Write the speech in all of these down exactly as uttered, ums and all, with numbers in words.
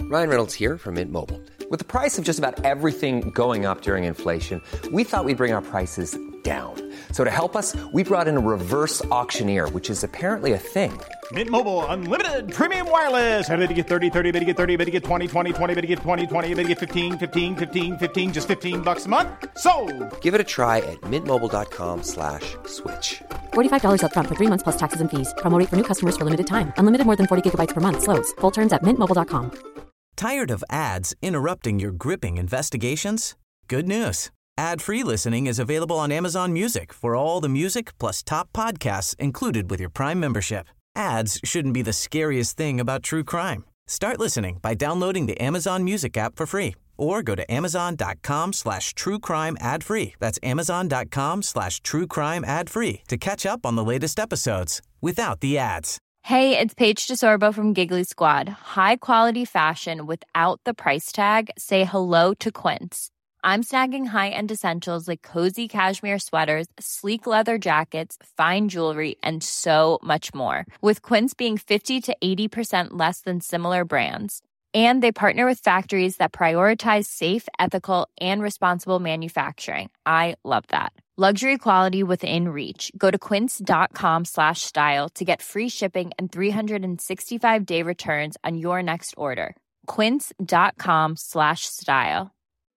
Ryan Reynolds here from Mint Mobile. With the price of just about everything going up during inflation, we thought we'd bring our prices down. So to help us, we brought in a reverse auctioneer, which is apparently a thing. Mint Mobile Unlimited Premium Wireless. How to get thirty, thirty, how to get thirty, how to get twenty, twenty, twenty, how to get twenty, twenty, how to get fifteen, fifteen, fifteen, fifteen, just fifteen bucks a month? Sold! Give it a try at mintmobile.com slash switch. forty-five dollars up front for three months plus taxes and fees. Promo rate for new customers for limited time. Unlimited more than forty gigabytes per month. Slows full terms at mint mobile dot com. Tired of ads interrupting your gripping investigations? Good news. Ad-free listening is available on Amazon Music for all the music plus top podcasts included with your Prime membership. Ads shouldn't be the scariest thing about true crime. Start listening by downloading the Amazon Music app for free or go to amazon.com slash true crime ad free. That's amazon.com slash true crime ad free to catch up on the latest episodes without the ads. Hey, it's Paige DeSorbo from Giggly Squad. High quality fashion without the price tag. Say hello to Quince. I'm snagging high-end essentials like cozy cashmere sweaters, sleek leather jackets, fine jewelry, and so much more. With Quince being fifty to eighty percent less than similar brands. And they partner with factories that prioritize safe, ethical, and responsible manufacturing. I love that. Luxury quality within reach. Go to quince.com slash style to get free shipping and three sixty-five day returns on your next order. Quince.com slash style.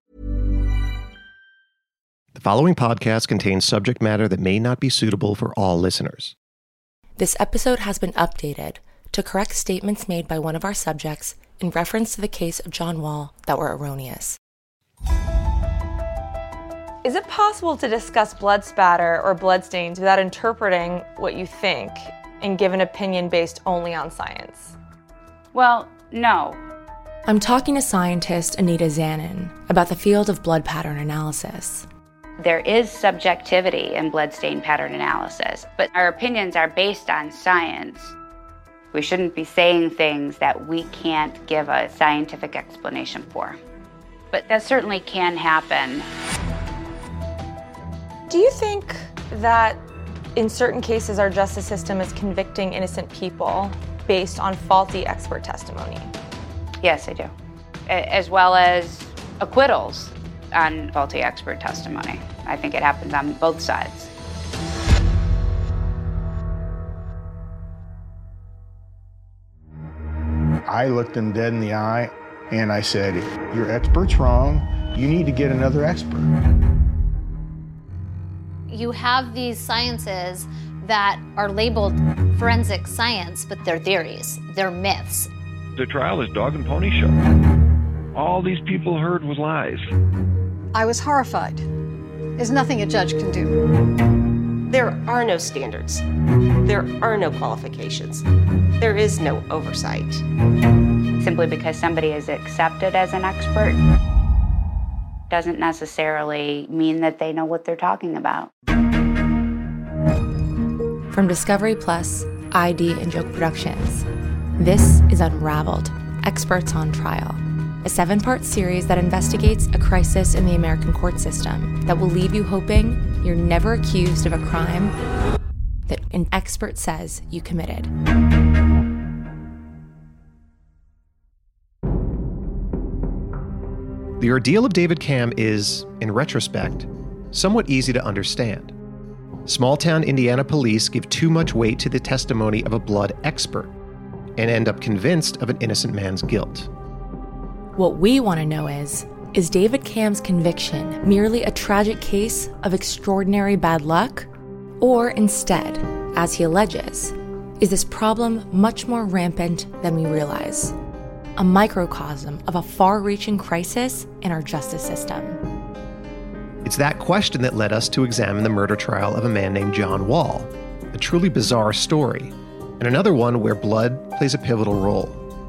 The following podcast contains subject matter that may not be suitable for all listeners. This episode has been updated to correct statements made by one of our subjects in reference to the case of John Wall that were erroneous. Is it possible to discuss blood spatter or bloodstains without interpreting what you think and give an opinion based only on science? Well, no. I'm talking to scientist Anita Zanin about the field of blood pattern analysis. There is subjectivity in bloodstain pattern analysis, but our opinions are based on science. We shouldn't be saying things that we can't give a scientific explanation for. But that certainly can happen. Do you think that in certain cases our justice system is convicting innocent people based on faulty expert testimony? Yes, I do. As well as acquittals on faulty expert testimony. I think it happens on both sides. I looked him dead in the eye and I said, your expert's wrong. You need to get another expert. You have these sciences that are labeled forensic science, but they're theories, they're myths. The trial is dog and pony show. All these people heard was lies. I was horrified. There's nothing a judge can do. There are no standards. There are no qualifications. There is no oversight. Simply because somebody is accepted as an expert doesn't necessarily mean that they know what they're talking about. From Discovery Plus, I D and Joke Productions, this is Unraveled, Experts on Trial, a seven-part series that investigates a crisis in the American court system that will leave you hoping you're never accused of a crime that an expert says you committed. The ordeal of David Camm is, in retrospect, somewhat easy to understand. Small-town Indiana police give too much weight to the testimony of a blood expert and end up convinced of an innocent man's guilt. What we want to know is, is David Camm's conviction merely a tragic case of extraordinary bad luck? Or instead, as he alleges, is this problem much more rampant than we realize? A microcosm of a far-reaching crisis in our justice system. It's that question that led us to examine the murder trial of a man named John Wall, a truly bizarre story, and another one where blood plays a pivotal role.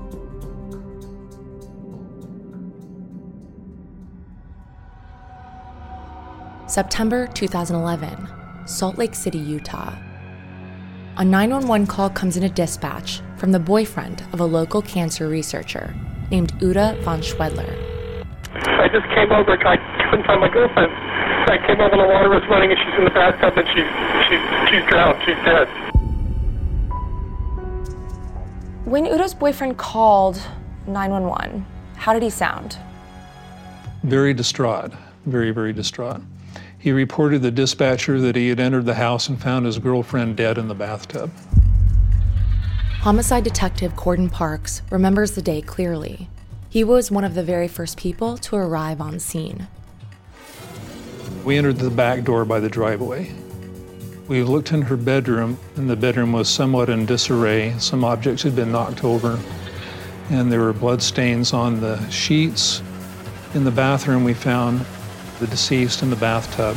September two thousand eleven, Salt Lake City, Utah. A nine one one call comes in a dispatch from the boyfriend of a local cancer researcher named Uta von Schwedler. I just came over, I couldn't find my girlfriend. I came over, the water was running and she's in the bathtub and she's, she's, she's drowned, she's dead. When Uta's boyfriend called, nine one one. How did he sound? Very distraught, very, very distraught. He reported to the dispatcher that he had entered the house and found his girlfriend dead in the bathtub. Homicide detective Corden Parks remembers the day clearly. He was one of the very first people to arrive on scene. We entered the back door by the driveway. We looked in her bedroom, and the bedroom was somewhat in disarray. Some objects had been knocked over, and there were blood stains on the sheets. In the bathroom, we found the deceased in the bathtub.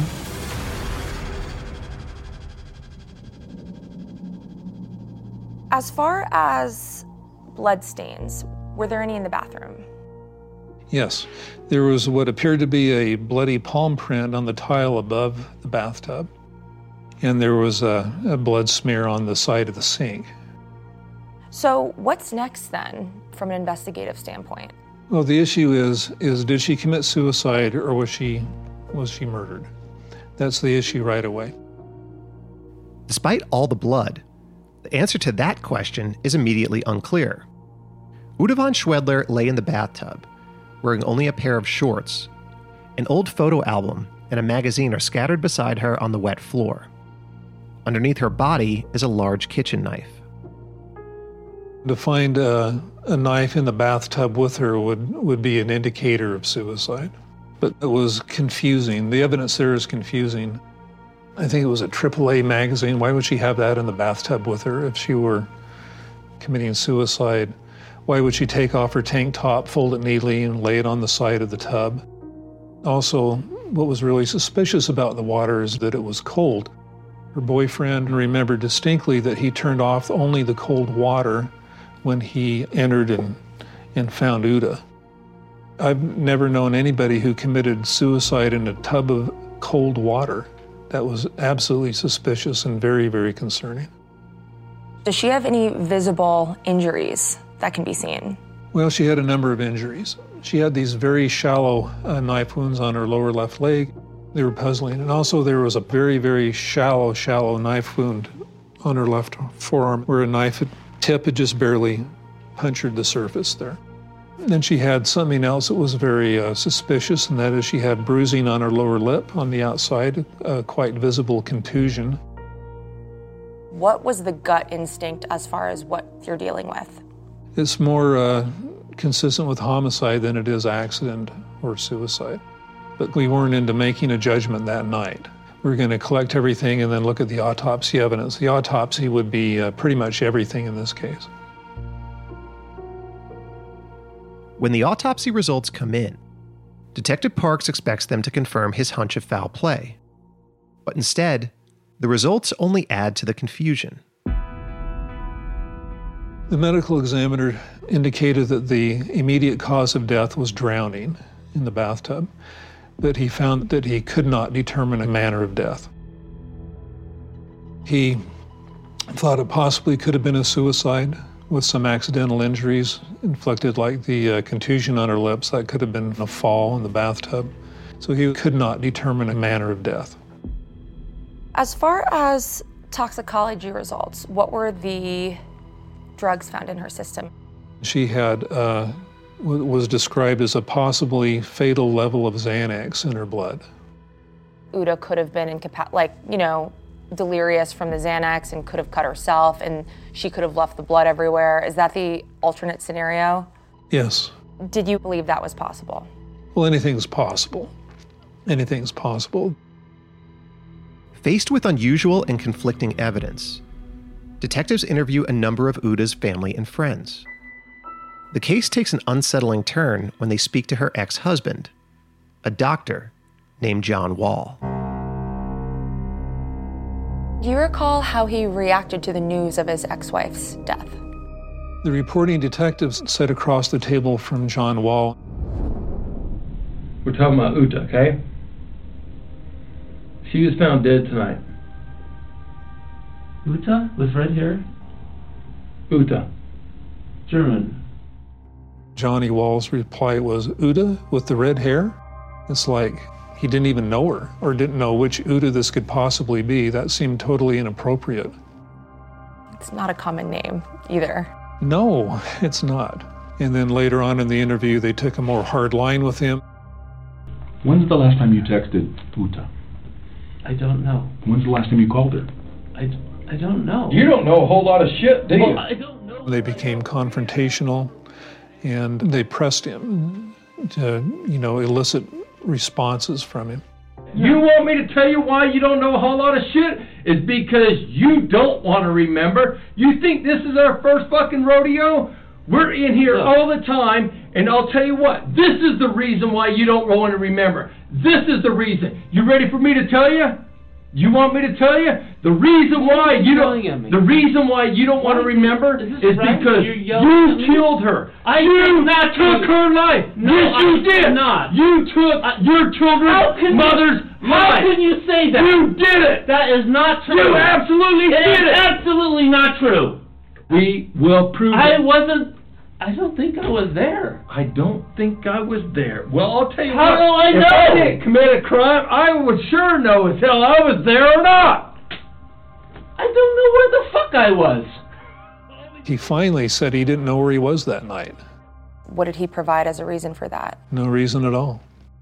As far as blood stains, were there any in the bathroom? Yes, there was what appeared to be a bloody palm print on the tile above the bathtub, and there was a, a blood smear on the side of the sink. So what's next then, from an investigative standpoint? Well, the issue is, is did she commit suicide or was she, was she murdered? That's the issue right away. Despite all the blood, the answer to that question is immediately unclear. Uta von Schwedler lay in the bathtub, wearing only a pair of shorts. An old photo album and a magazine are scattered beside her on the wet floor. Underneath her body is a large kitchen knife. To find a, a knife in the bathtub with her would, would be an indicator of suicide. But it was confusing. The evidence there is confusing. I think it was a triple A magazine. Why would she have that in the bathtub with her if she were committing suicide? Why would she take off her tank top, fold it neatly, and lay it on the side of the tub? Also, what was really suspicious about the water is that it was cold. Her boyfriend remembered distinctly that he turned off only the cold water when he entered and, and found Uta. I've never known anybody who committed suicide in a tub of cold water. That was absolutely suspicious and very, very concerning. Does she have any visible injuries that can be seen? Well, she had a number of injuries. She had these very shallow uh, knife wounds on her lower left leg. They were puzzling. And also there was a very, very shallow, shallow knife wound on her left forearm where a knife tip had just barely punctured the surface there. And then she had something else that was very uh, suspicious, and that is she had bruising on her lower lip on the outside, a quite visible contusion. What was the gut instinct as far as what you're dealing with? It's more uh, consistent with homicide than it is accident or suicide. But we weren't into making a judgment that night. We were going to collect everything and then look at the autopsy evidence. The autopsy would be uh, pretty much everything in this case. When the autopsy results come in, Detective Parks expects them to confirm his hunch of foul play. But instead, the results only add to the confusion. The medical examiner indicated that the immediate cause of death was drowning in the bathtub, but he found that he could not determine a manner of death. He thought it possibly could have been a suicide with some accidental injuries inflicted, like the uh, contusion on her lips. That could have been a fall in the bathtub. So he could not determine a manner of death. As far as toxicology results, what were the drugs found in her system? She had uh, what was described as a possibly fatal level of Xanax in her blood. Uta could have been incapa- like, you know, delirious from the Xanax and could have cut herself, and she could have left the blood everywhere. Is that the alternate scenario? Yes. Did you believe that was possible? Well, anything's possible. Anything's possible. Faced with unusual and conflicting evidence, detectives interview a number of Uta's family and friends. The case takes an unsettling turn when they speak to her ex-husband, a doctor named John Wall. Do you recall how he reacted to the news of his ex-wife's death? The reporting detectives sat across the table from John Wall. We're talking about Uta, okay? She was found dead tonight. Uta with red hair? Uta. German. Johnny Wall's reply was, Uta with the red hair? It's like he didn't even know her or didn't know which Uta this could possibly be. That seemed totally inappropriate. It's not a common name either. No, it's not. And then later on in the interview, they took a more hard line with him. When's the last time you texted Uta? I don't know. When's the last time you called her? I, I don't know. You don't know a whole lot of shit, do you? Well, I don't know. They became confrontational, and they pressed him to, you know, elicit responses from him. You want me to tell you why you don't know a whole lot of shit? It's because you don't want to remember. You think this is our first fucking rodeo? We're in here all the time, and I'll tell you what, this is the reason why you don't want to remember. This is the reason. You ready for me to tell you? You want me to tell you? The reason why you don't the reason why you don't want to remember is because you killed her. I you not took her life. No, yes, you I did. did not. You took I, your children's mother's you, life. How can you say that? You did it. That is not true. You absolutely it did is it. Absolutely not true. We will prove I it. wasn't. I don't think I was there. I don't think I was there. Well, I'll tell you How what. do I if know? I didn't commit a crime, I would sure know as hell I was there or not. I don't know where the fuck I was. He finally said he didn't know where he was that night. What did he provide as a reason for that? No reason at all.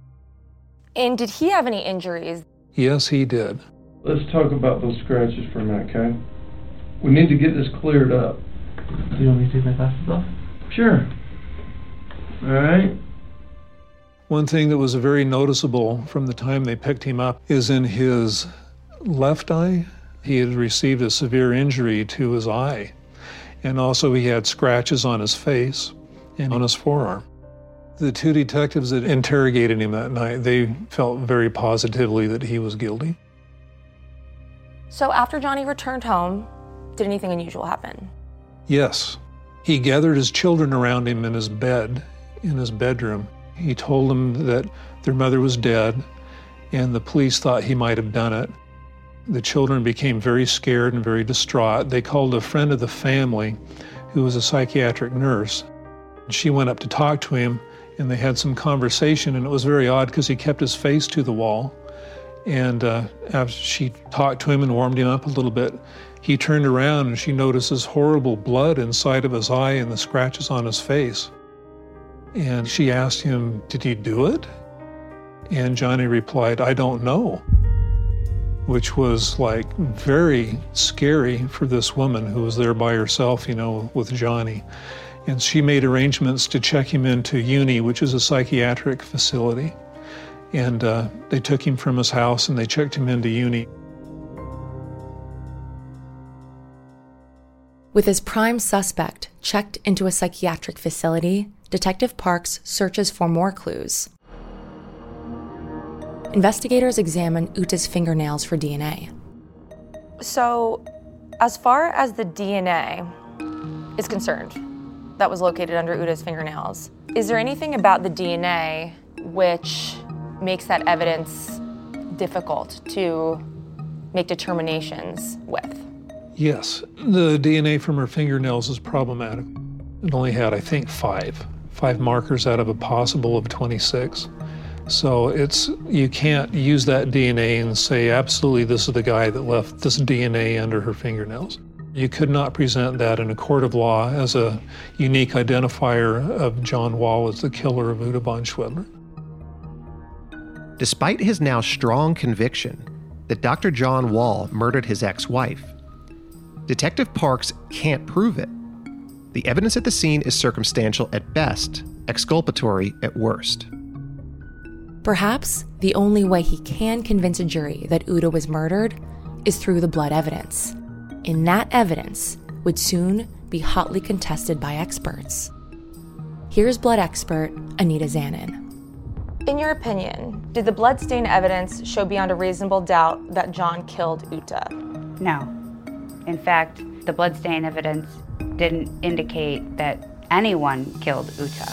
And did he have any injuries? Yes, he did. Let's talk about those scratches for a minute, okay? We need to get this cleared up. Do you want me to take my glasses off? Sure. All right. One thing that was very noticeable from the time they picked him up is in his left eye. He had received a severe injury to his eye. And also he had scratches on his face and on his forearm. The two detectives that interrogated him that night, they felt very positively that he was guilty. So after Johnny returned home, did anything unusual happen? Yes. He gathered his children around him in his bed, in his bedroom. He told them that their mother was dead, and the police thought he might have done it. The children became very scared and very distraught. They called a friend of the family, who was a psychiatric nurse. She went up to talk to him, and they had some conversation, and it was very odd because he kept his face to the wall. And uh, after she talked to him and warmed him up a little bit, he turned around and she notices horrible blood inside of his eye and the scratches on his face. And she asked him, did he do it? And Johnny replied, I don't know, which was like very scary for this woman who was there by herself, you know, with Johnny. And she made arrangements to check him into Uni, which is a psychiatric facility. And uh, they took him from his house and they checked him into Uni. With his prime suspect checked into a psychiatric facility, Detective Parks searches for more clues. Investigators examine Uta's fingernails for D N A. So, as far as the D N A is concerned, that was located under Uta's fingernails, is there anything about the D N A which makes that evidence difficult to make determinations with? Yes, the D N A from her fingernails is problematic. It only had, I think, five, five markers out of a possible of twenty-six. So it's, you can't use that D N A and say, absolutely, this is the guy that left this D N A under her fingernails. You could not present that in a court of law as a unique identifier of John Wall as the killer of Uta von Schwedler. Despite his now strong conviction that Doctor John Wall murdered his ex-wife, Detective Parks can't prove it. The evidence at the scene is circumstantial at best, exculpatory at worst. Perhaps the only way he can convince a jury that Uta was murdered is through the blood evidence. And that evidence would soon be hotly contested by experts. Here's blood expert Anita Zanin. In your opinion, did the bloodstain evidence show beyond a reasonable doubt that John killed Uta? No. In fact, the bloodstain evidence didn't indicate that anyone killed Uta.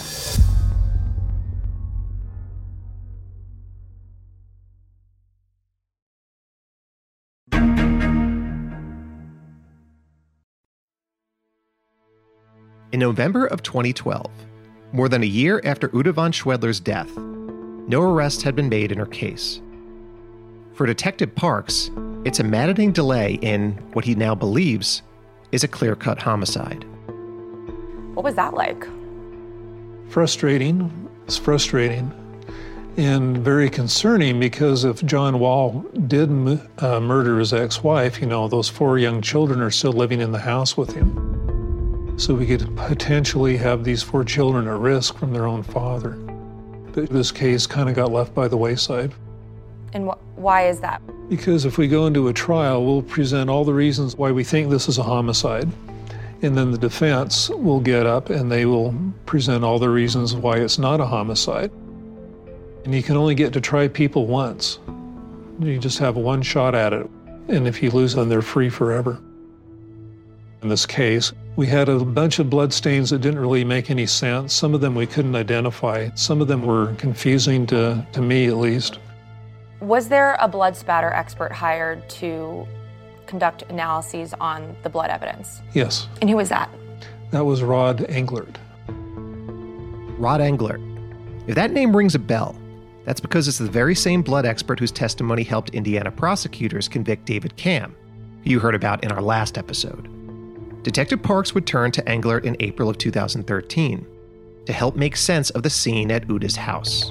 In November of twenty twelve, more than a year after Uta von Schwedler's death, no arrests had been made in her case. For Detective Parks, it's a maddening delay in what he now believes is a clear-cut homicide. What was that like? Frustrating. It's frustrating and very concerning, because if John Wall did uh, murder his ex-wife, you know, those four young children are still living in the house with him. So we could potentially have these four children at risk from their own father. But this case kind of got left by the wayside. And wh- why is that? Because if we go into a trial, we'll present all the reasons why we think this is a homicide. And then the defense will get up and they will present all the reasons why it's not a homicide. And you can only get to try people once. You just have one shot at it. And if you lose them, they're free forever. In this case, we had a bunch of blood stains that didn't really make any sense. Some of them we couldn't identify. Some of them were confusing to, to me, at least. Was there a blood spatter expert hired to conduct analyses on the blood evidence? Yes. And who was that? That was Rod Englert. Rod Englert. If that name rings a bell, that's because it's the very same blood expert whose testimony helped Indiana prosecutors convict David Camm, who you heard about in our last episode. Detective Parks would turn to Englert in April of two thousand thirteen to help make sense of the scene at Uda's house.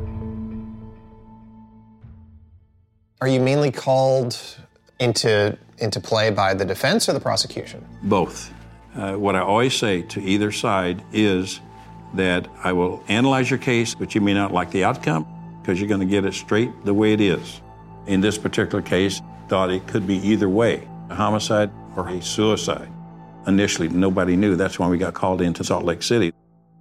Are you mainly called into, into play by the defense or the prosecution? Both. Uh, what I always say to either side is that I will analyze your case, but you may not like the outcome because you're going to get it straight the way it is. In this particular case, thought it could be either way, a homicide or a suicide. Initially, nobody knew. That's why we got called into Salt Lake City.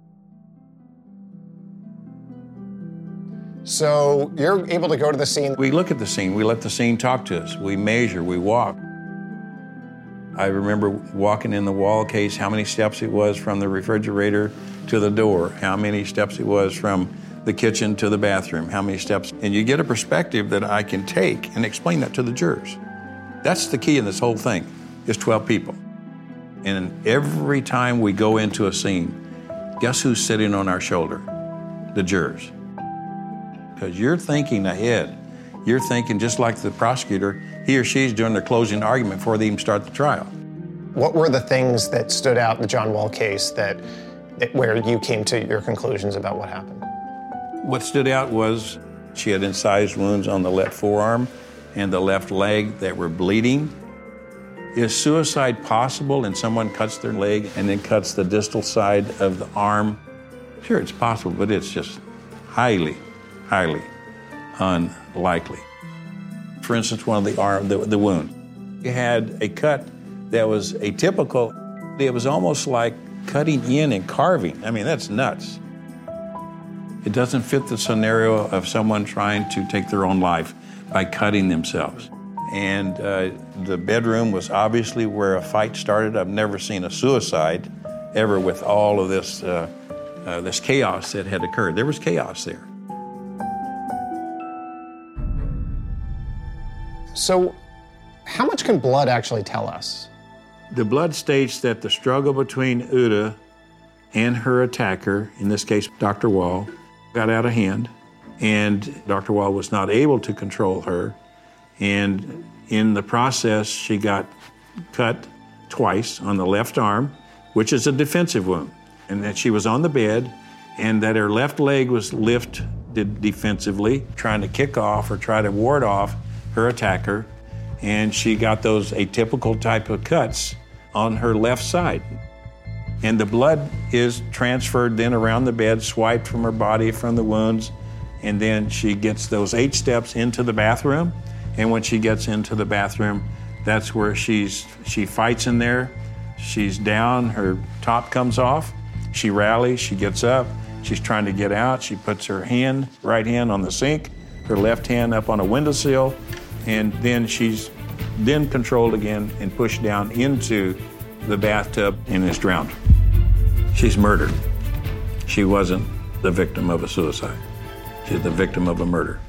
So you're able to go to the scene? We look at the scene. We let the scene talk to us. We measure. We walk. I remember walking in the Wall case, how many steps it was from the refrigerator to the door, how many steps it was from the kitchen to the bathroom, how many steps. And you get a perspective that I can take and explain that to the jurors. That's the key in this whole thing, is twelve people. And every time we go into a scene, guess who's sitting on our shoulder? The jurors. Because you're thinking ahead. You're thinking just like the prosecutor, he or she's doing their closing argument before they even start the trial. What were the things that stood out in the John Wall case that, that where you came to your conclusions about what happened? What stood out was she had incised wounds on the left forearm and the left leg that were bleeding. Is suicide possible and someone cuts their leg and then cuts the distal side of the arm? Sure, it's possible, but it's just highly, highly unlikely. For instance, one of the arm, the, the wound. You had a cut that was atypical. It was almost like cutting in and carving. I mean, that's nuts. It doesn't fit the scenario of someone trying to take their own life by cutting themselves. And uh, the bedroom was obviously where a fight started. I've never seen a suicide ever with all of this, uh, uh, this chaos that had occurred. There was chaos there. So how much can blood actually tell us? The blood states that the struggle between Uda and her attacker, in this case, Doctor Wall, got out of hand, and Doctor Wall was not able to control her. And in the process, she got cut twice on the left arm, which is a defensive wound, and that she was on the bed, and that her left leg was lifted defensively, trying to kick off or try to ward off her attacker, and she got those atypical type of cuts on her left side. And the blood is transferred then around the bed, swiped from her body, from the wounds, and then she gets those eight steps into the bathroom. And when she gets into the bathroom, that's where she's she fights in there. She's down, her top comes off. She rallies, she gets up, she's trying to get out. She puts her hand, right hand on the sink, her left hand up on a windowsill, and then she's then controlled again and pushed down into the bathtub and is drowned. She's murdered. She wasn't the victim of a suicide. She's the victim of a murder.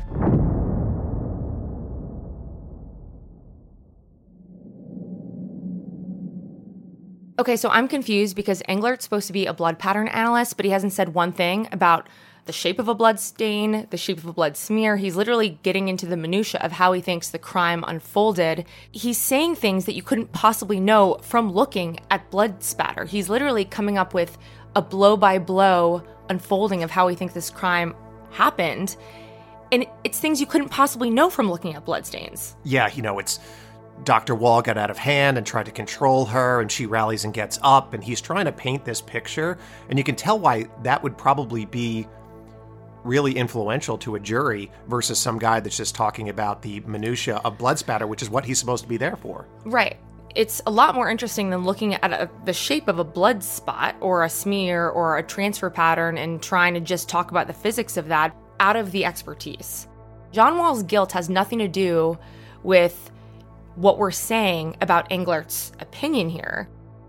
Okay, so I'm confused because Englert's supposed to be a blood pattern analyst, but he hasn't said one thing about the shape of a blood stain, the shape of a blood smear. He's literally getting into the minutia of how he thinks the crime unfolded. He's saying things that you couldn't possibly know from looking at blood spatter. He's literally coming up with a blow-by-blow unfolding of how we think this crime happened. And it's things you couldn't possibly know from looking at bloodstains. Yeah, you know, it's Doctor Wall got out of hand and tried to control her, and she rallies and gets up, and he's trying to paint this picture. And you can tell why that would probably be really influential to a jury versus some guy that's just talking about the minutia of blood spatter, which is what he's supposed to be there for. Right. It's a lot more interesting than looking at a, the shape of a blood spot or a smear or a transfer pattern and trying to just talk about the physics of that out of the expertise. John Wall's guilt has nothing to do with what we're saying about Englert's opinion here.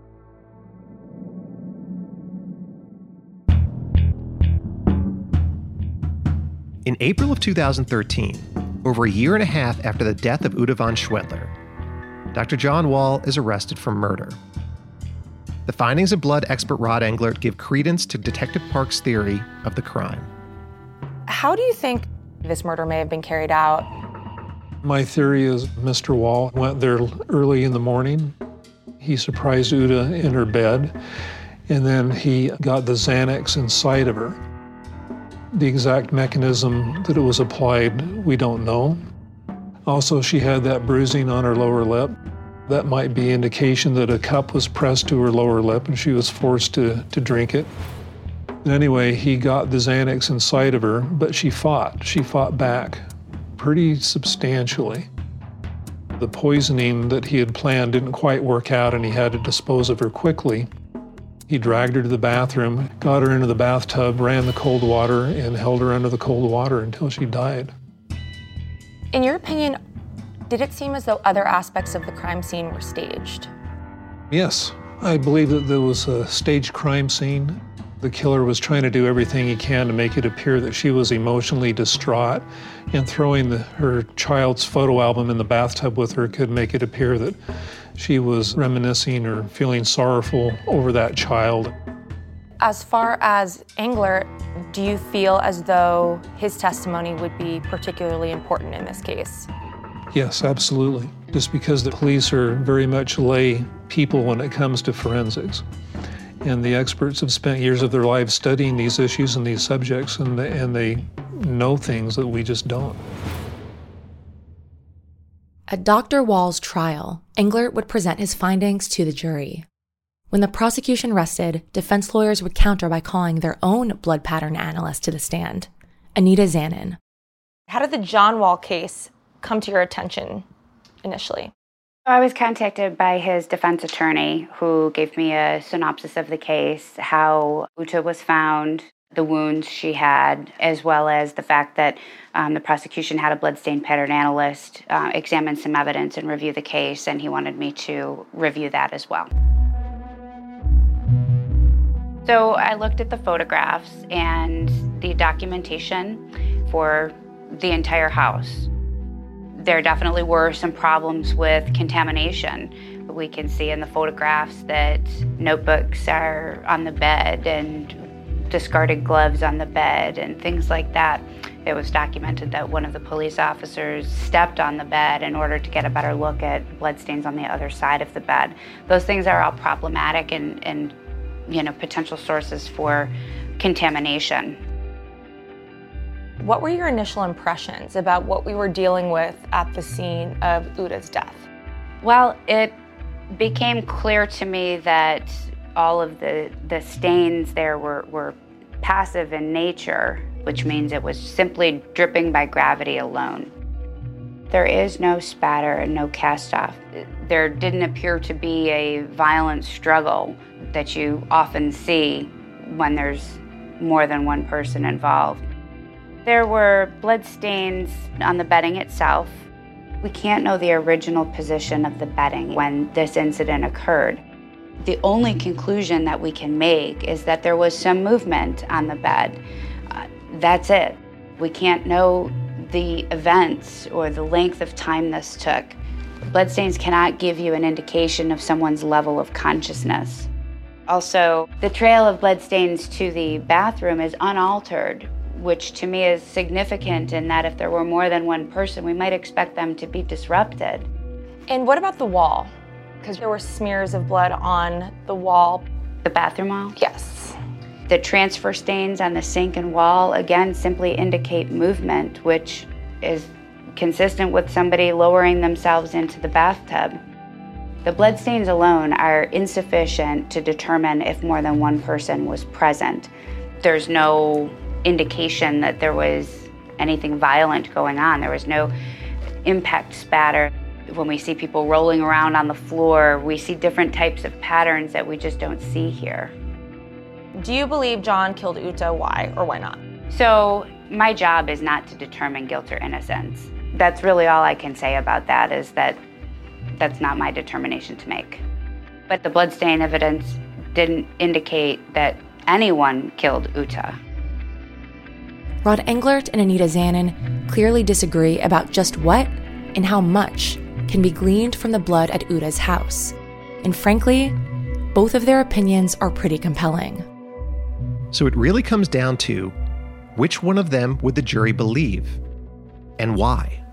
In April of two thousand thirteen, over a year and a half after the death of Uta von Schwedler, Doctor John Wall is arrested for murder. The findings of blood expert Rod Englert give credence to Detective Park's theory of the crime. How do you think this murder may have been carried out? My theory is Mister Wall went there early in the morning. He surprised Uta in her bed, and then he got the Xanax inside of her. The exact mechanism that it was applied, we don't know. Also, she had that bruising on her lower lip. That might be indication that a cup was pressed to her lower lip and she was forced to, to drink it. Anyway, he got the Xanax inside of her, but she fought. She fought back pretty substantially. The poisoning that he had planned didn't quite work out, and he had to dispose of her quickly. He dragged her to the bathroom, got her into the bathtub, ran the cold water, and held her under the cold water until she died. In your opinion, did it seem as though other aspects of the crime scene were staged? Yes, I believe that there was a staged crime scene. The killer was trying to do everything he can to make it appear that she was emotionally distraught, and throwing the, her child's photo album in the bathtub with her could make it appear that she was reminiscing or feeling sorrowful over that child. As far as Englert, do you feel as though his testimony would be particularly important in this case? Yes, absolutely. Just because the police are very much lay people when it comes to forensics. And the experts have spent years of their lives studying these issues and these subjects, and they, and they know things that we just don't. At Doctor Wall's trial, Englert would present his findings to the jury. When the prosecution rested, defense lawyers would counter by calling their own blood pattern analyst to the stand, Anita Zanin. How did the John Wall case come to your attention initially? I was contacted by his defense attorney, who gave me a synopsis of the case, how Uta was found, the wounds she had, as well as the fact that um, the prosecution had a bloodstain pattern analyst uh, examine some evidence and review the case, and he wanted me to review that as well. So I looked at the photographs and the documentation for the entire house. There definitely were some problems with contamination. We can see in the photographs that notebooks are on the bed and discarded gloves on the bed and things like that. It was documented that one of the police officers stepped on the bed in order to get a better look at bloodstains on the other side of the bed. Those things are all problematic and, and you know, potential sources for contamination. What were your initial impressions about what we were dealing with at the scene of Uta's death? Well, it became clear to me that all of the, the stains there were, were passive in nature, which means it was simply dripping by gravity alone. There is no spatter and no cast-off. There didn't appear to be a violent struggle that you often see when there's more than one person involved. There were blood stains on the bedding itself. We can't know the original position of the bedding when this incident occurred. The only conclusion that we can make is that there was some movement on the bed. Uh, that's it. We can't know the events or the length of time this took. Bloodstains cannot give you an indication of someone's level of consciousness. Also, the trail of bloodstains to the bathroom is unaltered, which to me is significant in that if there were more than one person, we might expect them to be disrupted. And what about the wall? Because there were smears of blood on the wall. The bathroom wall? Yes. The transfer stains on the sink and wall, again, simply indicate movement, which is consistent with somebody lowering themselves into the bathtub. The bloodstains alone are insufficient to determine if more than one person was present. There's no indication that there was anything violent going on. There was no impact spatter. When we see people rolling around on the floor, we see different types of patterns that we just don't see here. Do you believe John killed Uta? Why or why not? So my job is not to determine guilt or innocence. That's really all I can say about that, is that that's not my determination to make. But the bloodstain evidence didn't indicate that anyone killed Uta. Rod Englert and Anita Zanin clearly disagree about just what and how much can be gleaned from the blood at Uta's house. And frankly, both of their opinions are pretty compelling. So it really comes down to which one of them would the jury believe, and why?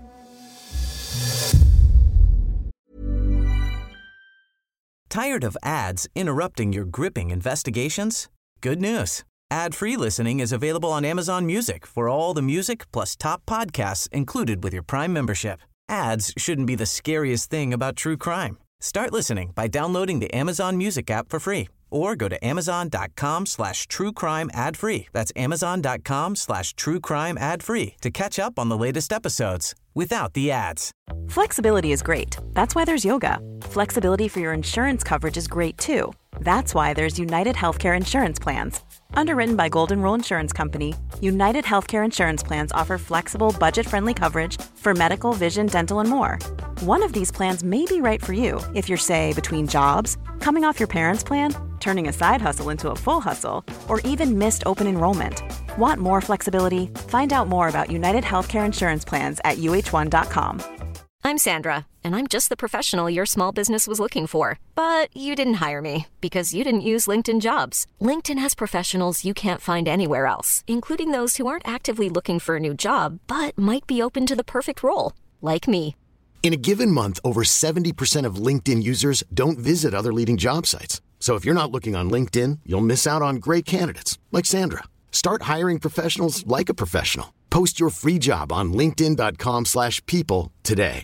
Tired of ads interrupting your gripping investigations? Good news. Ad-free listening is available on Amazon Music for all the music plus top podcasts included with your Prime membership. Ads shouldn't be the scariest thing about true crime. Start listening by downloading the Amazon Music app for free or go to amazon.com slash true crime ad free. That's amazon.com slash true crime ad free to catch up on the latest episodes without the ads. Flexibility is great. That's why there's yoga. Flexibility for your insurance coverage is great too. That's why there's United Healthcare Insurance Plans. Underwritten by Golden Rule Insurance Company, United Healthcare Insurance Plans offer flexible, budget-friendly coverage for medical, vision, dental, and more. One of these plans may be right for you if you're, say, between jobs, coming off your parents' plan, turning a side hustle into a full hustle, or even missed open enrollment. Want more flexibility? Find out more about United Healthcare Insurance Plans at U H one dot com. I'm Sandra, and I'm just the professional your small business was looking for. But you didn't hire me because you didn't use LinkedIn Jobs. LinkedIn has professionals you can't find anywhere else, including those who aren't actively looking for a new job, but might be open to the perfect role, like me. In a given month, over seventy percent of LinkedIn users don't visit other leading job sites. So if you're not looking on LinkedIn, you'll miss out on great candidates like Sandra. Start hiring professionals like a professional. Post your free job on linkedin.com slash people today.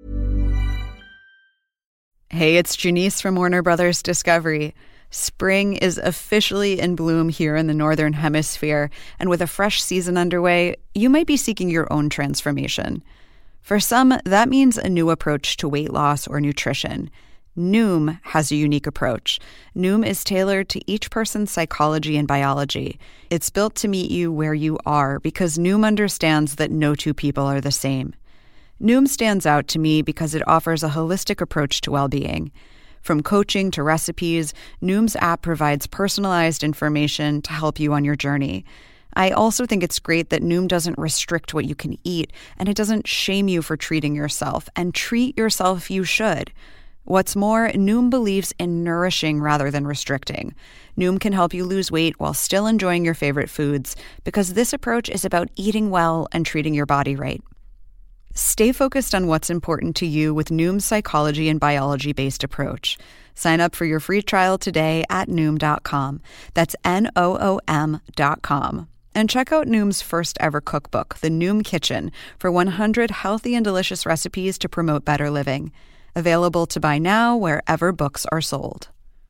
Hey, it's Janice from Warner Brothers Discovery. Spring is officially in bloom here in the Northern Hemisphere, and with a fresh season underway, you might be seeking your own transformation. For some, that means a new approach to weight loss or nutrition. Noom has a unique approach. Noom is tailored to each person's psychology and biology. It's built to meet you where you are because Noom understands that no two people are the same. Noom stands out to me because it offers a holistic approach to well-being. From coaching to recipes, Noom's app provides personalized information to help you on your journey. I also think it's great that Noom doesn't restrict what you can eat, and it doesn't shame you for treating yourself, and treat yourself you should. What's more, Noom believes in nourishing rather than restricting. Noom can help you lose weight while still enjoying your favorite foods, because this approach is about eating well and treating your body right. Stay focused on what's important to you with Noom's psychology and biology-based approach. Sign up for your free trial today at Noom dot com. That's N O O M dot com. And check out Noom's first ever cookbook, The Noom Kitchen, for one hundred healthy and delicious recipes to promote better living. Available to buy now wherever books are sold.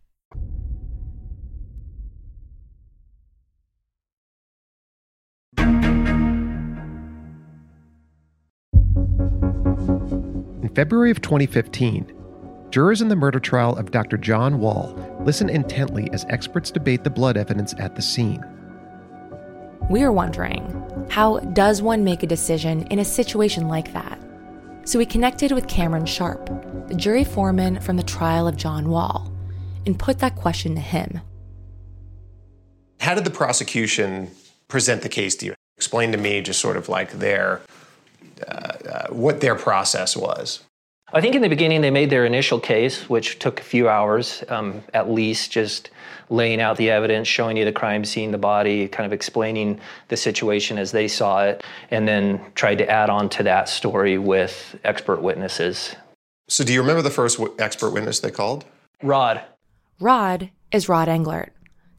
In February of twenty fifteen, jurors in the murder trial of Doctor John Wall listen intently as experts debate the blood evidence at the scene. We're wondering, how does one make a decision in a situation like that? So we connected with Cameron Sharp, the jury foreman from the trial of John Wall, and put that question to him. How did the prosecution present the case to you? Explain to me just sort of like their, uh, uh, what their process was. I think in the beginning they made their initial case, which took a few hours, um, at least, just laying out the evidence, showing you the crime scene, the body, kind of explaining the situation as they saw it, and then tried to add on to that story with expert witnesses. So do you remember the first w- expert witness they called? Rod. Rod is Rod Englert,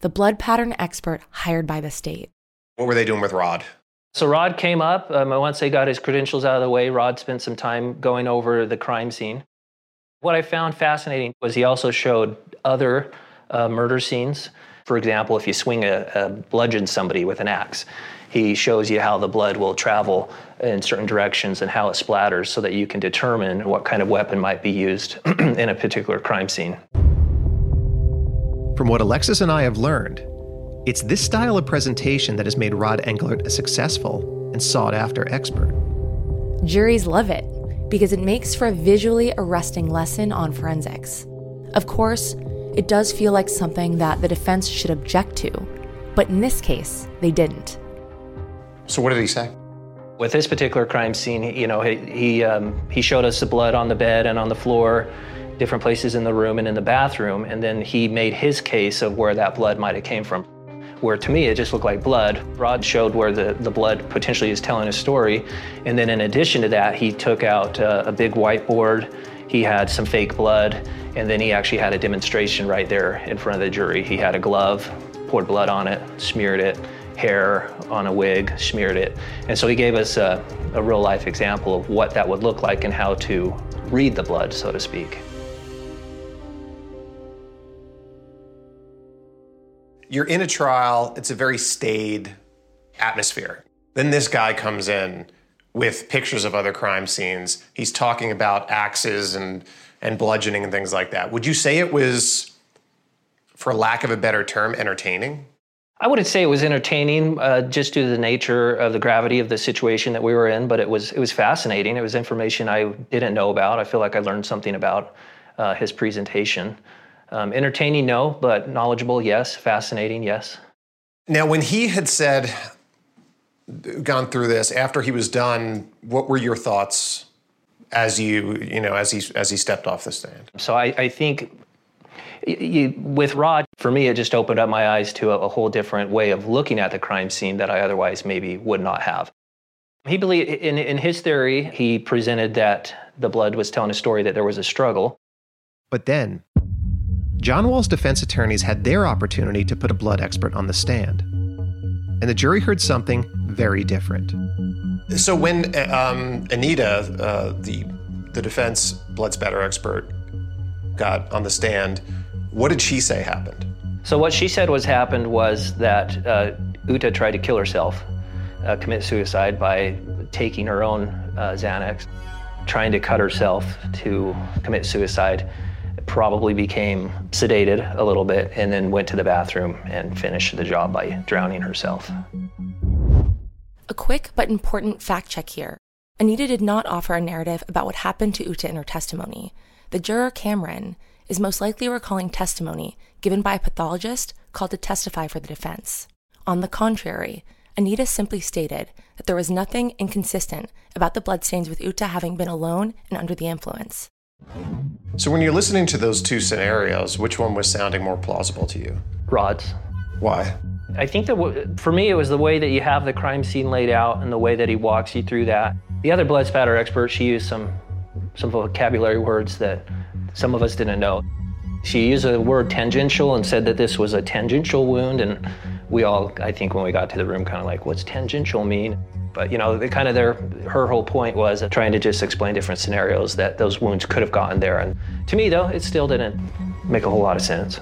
the blood pattern expert hired by the state. What were they doing with Rod? So Rod came up. Um, once they got his credentials out of the way, Rod spent some time going over the crime scene. What I found fascinating was he also showed other uh, murder scenes. For example, if you swing a, a bludgeon somebody with an axe, he shows you how the blood will travel in certain directions and how it splatters so that you can determine what kind of weapon might be used in a particular crime scene. From what Alexis and I have learned, it's this style of presentation that has made Rod Englert a successful and sought-after expert. Juries love it because it makes for a visually arresting lesson on forensics. Of course, it does feel like something that the defense should object to, but in this case, they didn't. So what did he say? With this particular crime scene, you know, he he, um, he showed us the blood on the bed and on the floor, different places in the room and in the bathroom, and then he made his case of where that blood might have came from. Where to me, it just looked like blood. Rod showed where the, the blood potentially is telling a story. And then in addition to that, he took out uh, a big whiteboard. He had some fake blood, and then he actually had a demonstration right there in front of the jury. He had a glove, poured blood on it, smeared it, hair on a wig, smeared it. And so he gave us a, a real life example of what that would look like and how to read the blood, so to speak. You're in a trial, it's a very staid atmosphere. Then this guy comes in with pictures of other crime scenes. He's talking about axes and, and bludgeoning and things like that. Would you say it was, for lack of a better term, entertaining? I wouldn't say it was entertaining, uh, just due to the nature of the gravity of the situation that we were in, but it was it was fascinating. It was information I didn't know about. I feel like I learned something about uh, his presentation. Um, entertaining, no, but knowledgeable, yes. Fascinating, yes. Now, when he had said, gone through this, after he was done, what were your thoughts as you, you know, as he as he stepped off the stand? So I, I think you, with Rod, for me, it just opened up my eyes to a, a whole different way of looking at the crime scene that I otherwise maybe would not have. He believed, in, in his theory, he presented that the blood was telling a story that there was a struggle. But then, John Wall's defense attorneys had their opportunity to put a blood expert on the stand. And the jury heard something very different. So when um, Anita, uh, the, the defense blood spatter expert, got on the stand, what did she say happened? So what she said was happened was that uh, Uta tried to kill herself, uh, commit suicide by taking her own uh, Xanax, trying to cut herself to commit suicide. Probably became sedated a little bit and then went to the bathroom and finished the job by drowning herself. A quick but important fact check here. Anita did not offer a narrative about what happened to Uta in her testimony. The juror, Cameron, is most likely recalling testimony given by a pathologist called to testify for the defense. On the contrary, Anita simply stated that there was nothing inconsistent about the bloodstains with Uta having been alone and under the influence. So when you're listening to those two scenarios, which one was sounding more plausible to you? Rod's. Why? I think that w- for me, it was the way that you have the crime scene laid out and the way that he walks you through that. The other blood spatter expert, she used some, some vocabulary words that some of us didn't know. She used the word tangential and said that this was a tangential wound, and we all, I think when we got to the room, kind of like, what's tangential mean? But, you know, the kind of their, her whole point was trying to just explain different scenarios that those wounds could have gotten there. And to me, though, it still didn't make a whole lot of sense.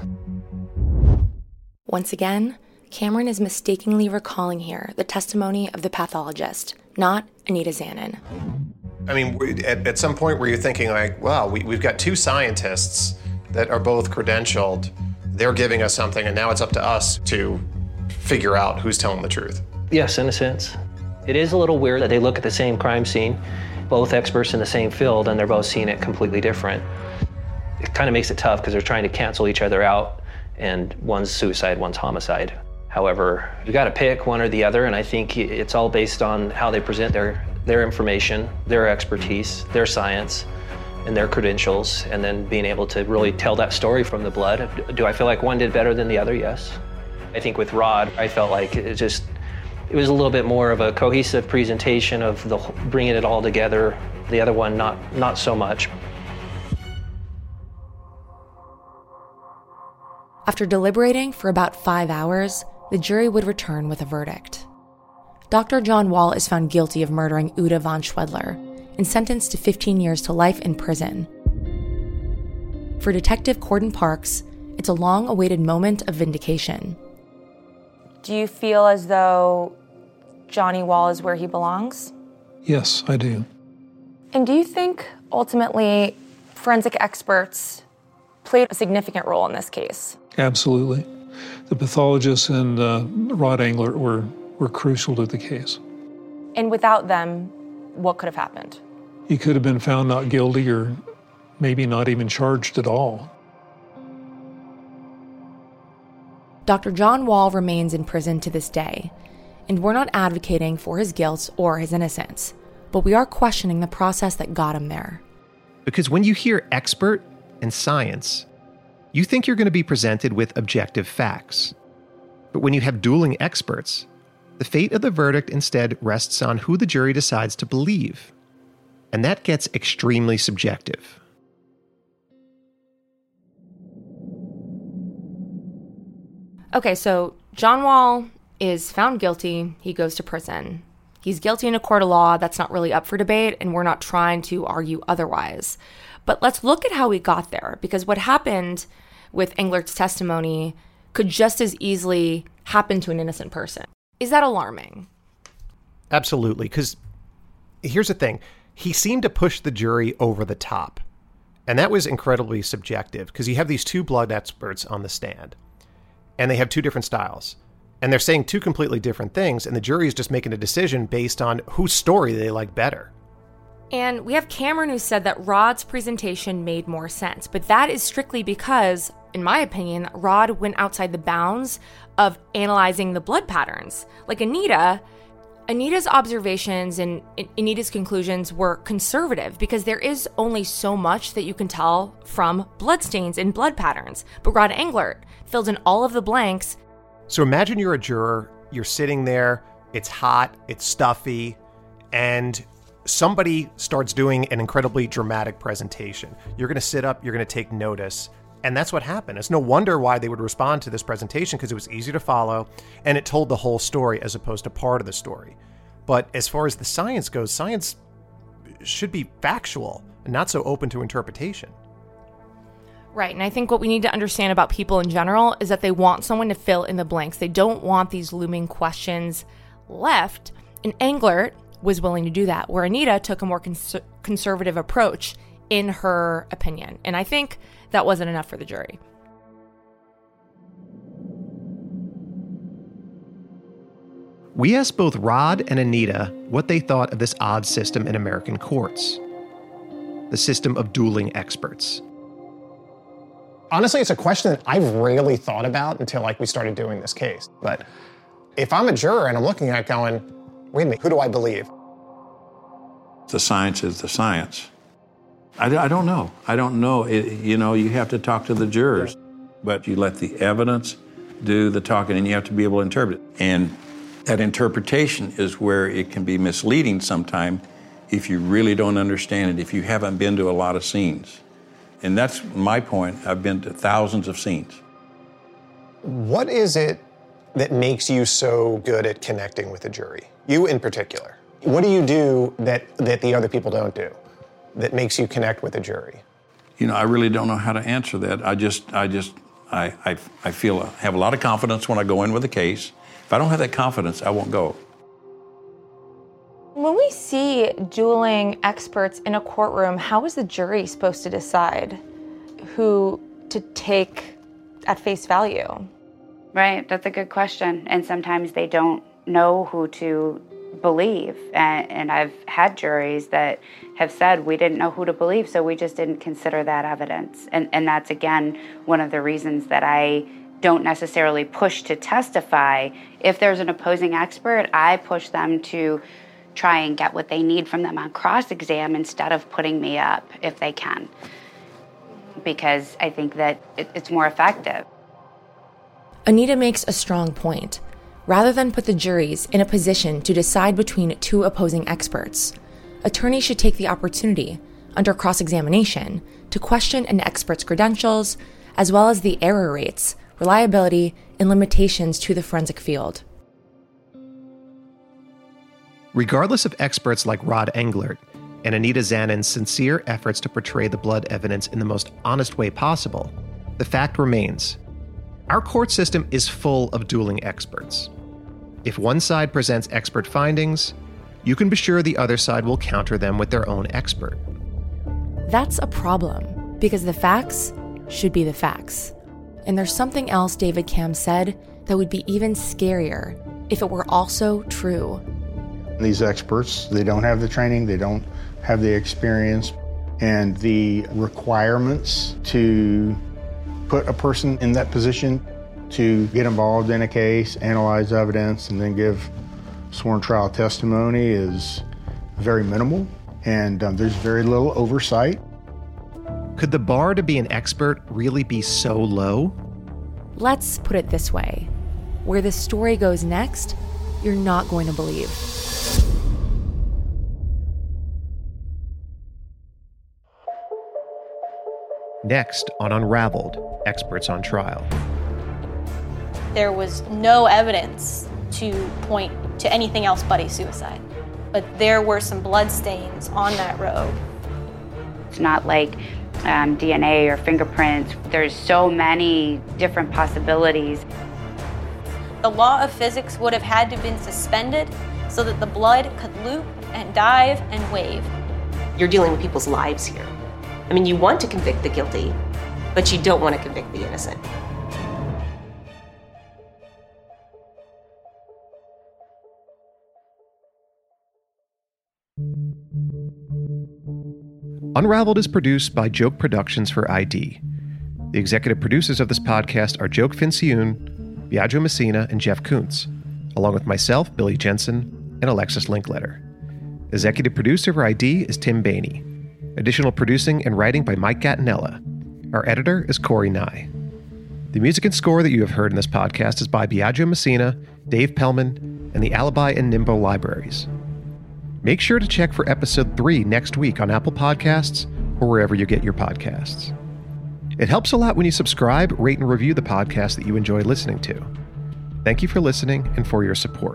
Once again, Cameron is mistakenly recalling here the testimony of the pathologist, not Anita Zanin. I mean, at, at some point were you thinking like, wow, we, we've got two scientists that are both credentialed, they're giving us something, and now it's up to us to figure out who's telling the truth? Yes, in a sense. It is a little weird that they look at the same crime scene, both experts in the same field, and they're both seeing it completely different. It kind of makes it tough because they're trying to cancel each other out, and one's suicide, one's homicide. However, you got to pick one or the other, and I think it's all based on how they present their, their information, their expertise, their science, and their credentials, and then being able to really tell that story from the blood. Do I feel like one did better than the other? Yes. I think with Rod, I felt like it just, it was a little bit more of a cohesive presentation of the bringing it all together. The other one, not not so much. After deliberating for about five hours, the jury would return with a verdict. Doctor John Wall is found guilty of murdering Uta von Schwedler and sentenced to fifteen years to life in prison. For Detective Corden Parks, it's a long-awaited moment of vindication. Do you feel as though Johnny Wall is where he belongs? Yes, I do. And do you think, ultimately, forensic experts played a significant role in this case? Absolutely. The pathologists and uh, Rod Englert were, were crucial to the case. And without them, what could have happened? He could have been found not guilty or maybe not even charged at all. Doctor John Wall remains in prison to this day, and we're not advocating for his guilt or his innocence, but we are questioning the process that got him there. Because when you hear expert and science, you think you're going to be presented with objective facts. But when you have dueling experts, the fate of the verdict instead rests on who the jury decides to believe. And that gets extremely subjective. Okay, so John Wall is found guilty. He goes to prison. He's guilty in a court of law. That's not really up for debate, and we're not trying to argue otherwise. But let's look at how we got there, because what happened with Englert's testimony could just as easily happen to an innocent person. Is that alarming? Absolutely, because here's the thing. He seemed to push the jury over the top, and that was incredibly subjective, because you have these two blood experts on the stand, and they have two different styles. And they're saying two completely different things, and the jury is just making a decision based on whose story they like better. And we have Cameron who said that Rod's presentation made more sense, but that is strictly because, in my opinion, Rod went outside the bounds of analyzing the blood patterns. Like Anita, Anita's observations and Anita's conclusions were conservative because there is only so much that you can tell from bloodstains and blood patterns. But Rod Englert filled in all of the blanks. So imagine you're a juror, you're sitting there, it's hot, it's stuffy, and somebody starts doing an incredibly dramatic presentation. You're going to sit up, you're going to take notice, and that's what happened. It's no wonder why they would respond to this presentation, because it was easy to follow, and it told the whole story as opposed to part of the story. But as far as the science goes, science should be factual and not so open to interpretation. Right, and I think what we need to understand about people in general is that they want someone to fill in the blanks. They don't want these looming questions left, and Englert was willing to do that, where Anita took a more cons- conservative approach in her opinion. And I think that wasn't enough for the jury. We asked both Rod and Anita what they thought of this odd system in American courts, the system of dueling experts. Honestly, it's a question that I've rarely thought about until like we started doing this case. But if I'm a juror and I'm looking at it going, wait a minute, who do I believe? The science is the science. I, I don't know. I don't know. It, you know, you have to talk to the jurors, but you let the evidence do the talking, and you have to be able to interpret it. And that interpretation is where it can be misleading sometime if you really don't understand it, if you haven't been to a lot of scenes. And that's my point. I've been to thousands of scenes. What is it that makes you so good at connecting with a jury? You in particular. What do you do that, that the other people don't do that makes you connect with a jury? You know, I really don't know how to answer that. I just, I just, I, I, I feel, I have a lot of confidence when I go in with a case. If I don't have that confidence, I won't go. When we see dueling experts in a courtroom, how is the jury supposed to decide who to take at face value? Right, that's a good question. And sometimes they don't know who to believe. And, and I've had juries that have said, we didn't know who to believe, so we just didn't consider that evidence. And, and that's, again, one of the reasons that I don't necessarily push to testify. If there's an opposing expert, I push them to try and get what they need from them on cross-exam instead of putting me up if they can, because I think that it, it's more effective. Anita makes a strong point. Rather than put the juries in a position to decide between two opposing experts, attorneys should take the opportunity, under cross-examination, to question an expert's credentials, as well as the error rates reliability, and limitations to the forensic field. Regardless of experts like Rod Englert and Anita Zanin's sincere efforts to portray the blood evidence in the most honest way possible, the fact remains: our court system is full of dueling experts. If one side presents expert findings, you can be sure the other side will counter them with their own expert. That's a problem, because the facts should be the facts. And there's something else David Camm said that would be even scarier if it were also true. These experts, they don't have the training, they don't have the experience, and the requirements to put a person in that position to get involved in a case, analyze evidence, and then give sworn trial testimony is very minimal, and um, there's very little oversight. Could the bar to be an expert really be so low? Let's put it this way. Where this story goes next, you're not going to believe. Next on Unraveled, Experts on Trial. There was no evidence to point to anything else but a suicide. But there were some blood stains on that robe. It's not like um, D N A or fingerprints. There's so many different possibilities. The law of physics would have had to have been suspended so that the blood could loop and dive and wave. You're dealing with people's lives here. I mean, you want to convict the guilty, but you don't want to convict the innocent. Unraveled is produced by Joke Productions for I D. The executive producers of this podcast are Joke Fincione, Biagio Messina, and Jeff Kuntz, along with myself, Billy Jensen, and Alexis Linkletter. Executive producer for I D is Tim Bainey. Additional producing and writing by Mike Gattinella. Our editor is Corey Nye. The music and score that you have heard in this podcast is by Biagio Messina, Dave Pellman, and the Alibi and Nimbo libraries. Make sure to check for episode three next week on Apple Podcasts or wherever you get your podcasts. It helps a lot when you subscribe, rate, and review the podcast that you enjoy listening to. Thank you for listening and for your support.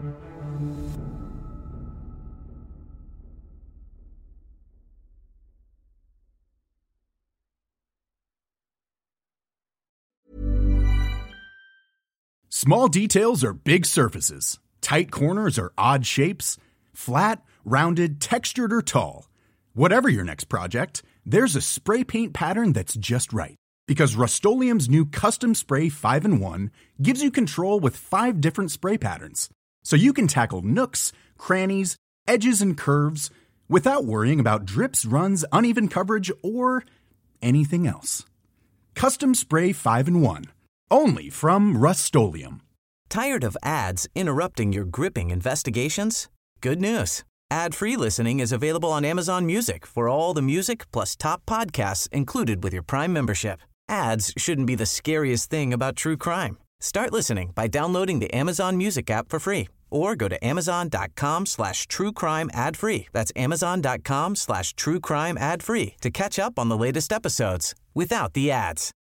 Small details are big surfaces. Tight corners are odd shapes. Flat, rounded, textured, or tall. Whatever your next project, there's a spray paint pattern that's just right. Because Rust-Oleum's new Custom Spray five in one gives you control with five different spray patterns. So you can tackle nooks, crannies, edges, and curves without worrying about drips, runs, uneven coverage, or anything else. Custom Spray five in one. Only from Rust-Oleum. Tired of ads interrupting your gripping investigations? Good news. Ad-free listening is available on Amazon Music for all the music plus top podcasts included with your Prime membership. Ads shouldn't be the scariest thing about true crime. Start listening by downloading the Amazon Music app for free or go to amazon.com slash true crime ad free. That's amazon.com slash true crime ad free to catch up on the latest episodes without the ads.